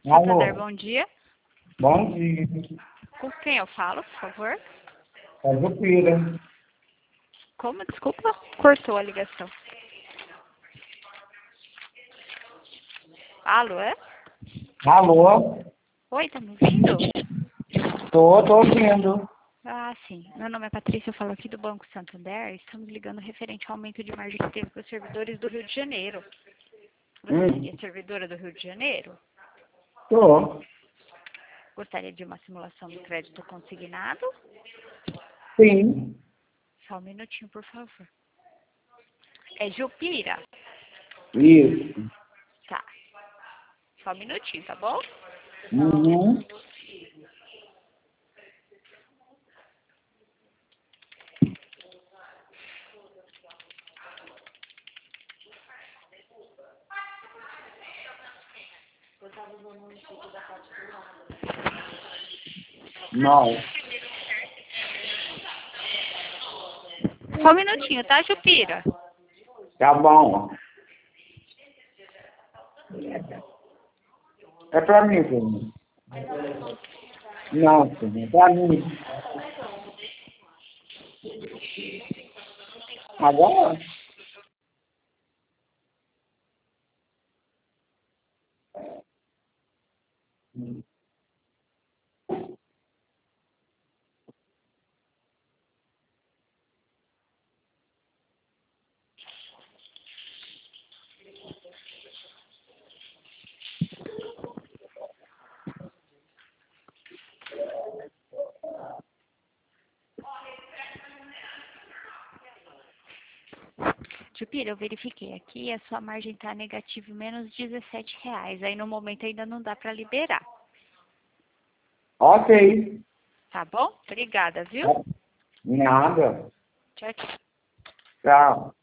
Santander, Alô, bom dia. bom dia. Com quem eu falo, por favor? É Jupira. Como? Desculpa, cortou a ligação. Alô, é? Alô, Oi, tá me ouvindo? tô ouvindo. Ah, sim. Meu nome é Patrícia, eu falo aqui do Banco Santander. Estamos ligando referente ao aumento de margem que teve para os servidores do Rio de Janeiro. Você seria servidora do Rio de Janeiro? Tô. Gostaria de uma simulação de crédito consignado? Sim. Só um minutinho, por favor. É Jupira? Isso. Tá. Só um minutinho, tá bom? Uhum. Não. Só um minutinho, tá, Jupira? Tá bom. É pra mim, filho. Não, filho. É pra mim. Agora? Jupira, eu verifiquei aqui, a sua margem está negativa menos R$ 17. Aí no momento ainda não dá para liberar. Ok. Tá bom? Obrigada, viu? Nada. Tchau, tchau. Tchau.